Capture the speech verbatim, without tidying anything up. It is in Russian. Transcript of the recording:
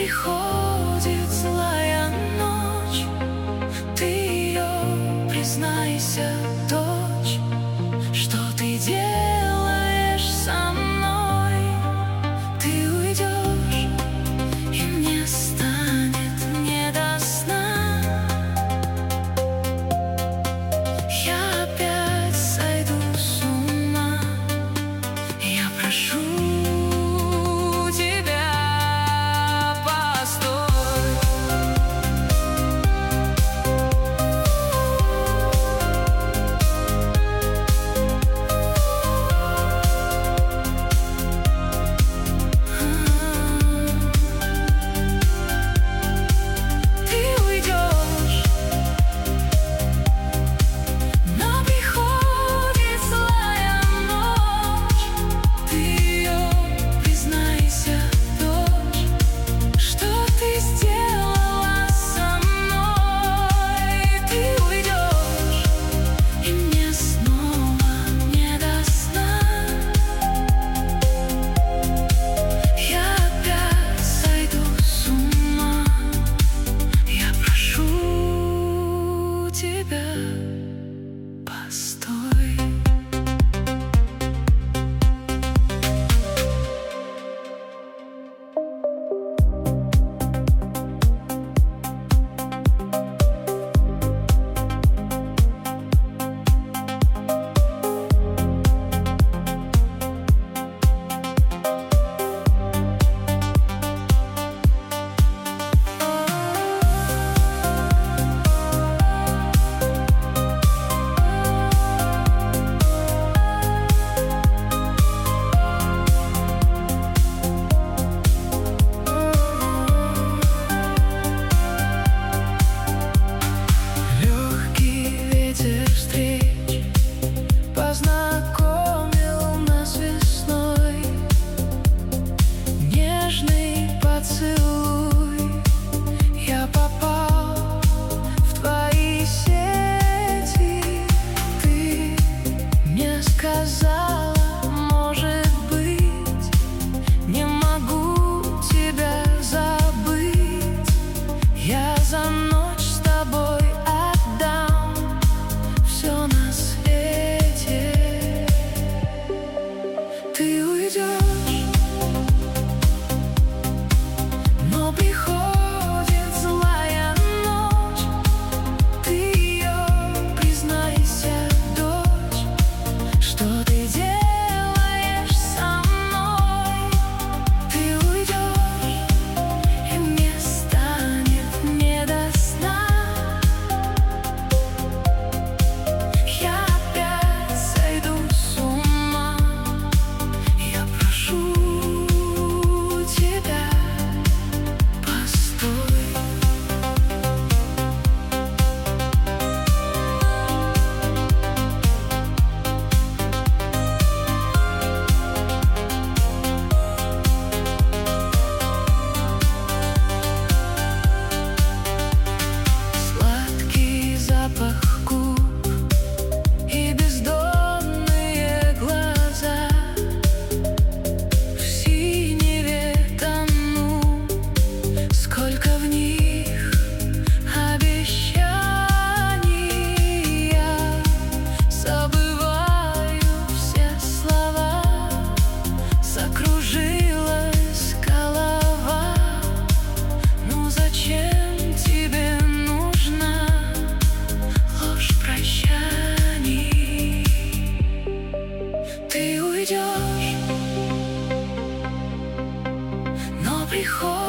приходит злая ночь, ты ее признайся, дочь, что ты делаешь со мной. Ты уйдешь, и мне станет не до сна. Я опять сойду с ума. Я прошу постой. Познакомил нас весной, нежный поцелуй. Я попал в твои сети. Ты мне сказала, может быть, не могу тебя забыть. Я за ночь с тобой отдам все на свете. Ты уйдешь, но приходит злая ночь. Ты ее признайся, дочь, что ты делаешь со мной. Ты уйдешь, и мне станет не до сна. Я опять сойду с ума. Я прошу тебя, постой. Сладкий запах губ и бездонные глаза. В синеве тону, сколько в них обещаний. Я забываю все слова, закружилась голова. Ну зачем тебе нужна ложь прощаний? Ты уйдешь, но приходит